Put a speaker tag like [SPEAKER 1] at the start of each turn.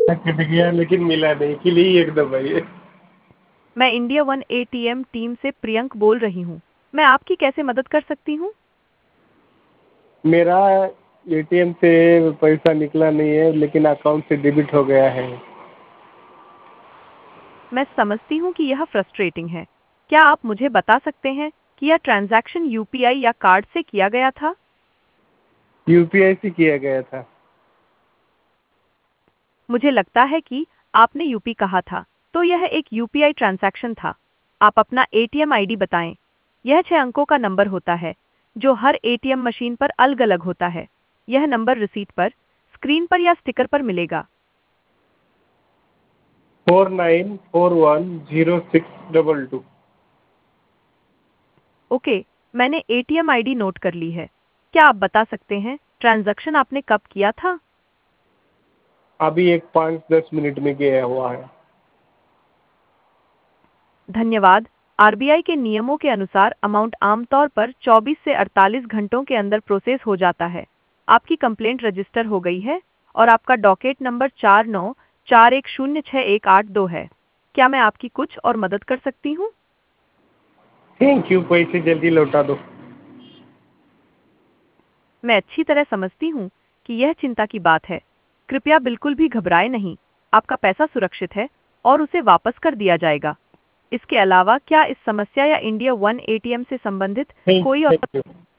[SPEAKER 1] Cut गया लेकिन मिला नहीं, के लिए एक दबाइए।
[SPEAKER 2] मैं इंडिया वन एटीएम टीम से प्रियंक बोल रही हूँ। मैं आपकी कैसे मदद कर सकती हूँ?
[SPEAKER 1] मेरा एटीएम से पैसा निकला नहीं है, लेकिन अकाउंट से डेबिट हो गया है।
[SPEAKER 2] मैं समझती हूँ कि यह फ्रस्ट्रेटिंग है। क्या आप मुझे बता सकते हैं कि यह ट्रांजैक्शन यूपीआई या कार्ड से किया गया था?
[SPEAKER 1] यूपीआई से किया गया था।
[SPEAKER 2] मुझे लगता है कि आपने यूपी कहा था, तो यह एक यूपीआई ट्रांजैक्शन था। आप अपना एटीएम आईडी बताएं। यह 6 अंकों का नंबर होता है, जो हर एटीएम मशीन पर अलग-अलग होता है। यह नंबर रिसीट पर, स्क्रीन पर या स्टिकर पर मिलेगा।
[SPEAKER 1] 49410622।
[SPEAKER 2] ओके, मैंने एटीएम आईडी नोट कर ली है। क्या आप बता सकते हैं ट्रांजैक्शन आपने कब किया था?
[SPEAKER 1] अभी एक 5-10 मिनट में गया हुआ है।
[SPEAKER 2] धन्यवाद। आरबीआई के नियमों के अनुसार अमाउंट आमतौर पर 24 से 48 घंटों के अंदर प्रोसेस हो जाता है। आपकी कंप्लेंट रजिस्टर हो गई है और आपका डॉकेट नंबर 4941068182 है। क्या मैं आपकी कुछ और मदद कर सकती हूँ?
[SPEAKER 1] थैंक यू, पैसे जल्दी लौटा दो।
[SPEAKER 2] मैं अच्छी तरह समझती हूँ कि यह चिंता की बात है। कृपया बिल्कुल भी घबराएं नहीं। आपका पैसा सुरक्षित है और उसे वापस कर दिया जाएगा। इसके अलावा क्या इस समस्या या इंडिया वन एटीएम से संबंधित
[SPEAKER 1] थैंक
[SPEAKER 2] कोई
[SPEAKER 1] यू,
[SPEAKER 2] और
[SPEAKER 1] थैंक यू।